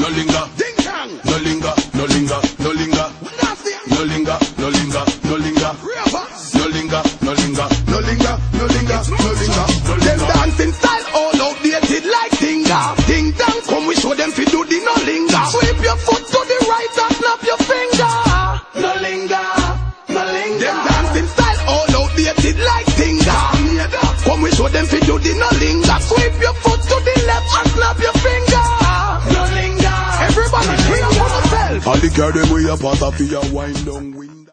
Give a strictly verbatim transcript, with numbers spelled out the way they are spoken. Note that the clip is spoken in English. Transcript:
linger. Ding dong. No linger, no linger, no linger. No linger, no linger, no linger. No linger, no linger, no linger, no linger, no linger, no Them linger. dancing style all outdated like Tinga. Ding dong, come we show them fi do the no linger. Sweep your foot to the right and snap your finger. No linger, no linger. Them dancing style all outdated like Tinga. Come we show them fi do the no linger. Sweep your foot to the left and snap your finger. No linger. Everybody clean up on yourself. All the girl them we a pass off your wine down.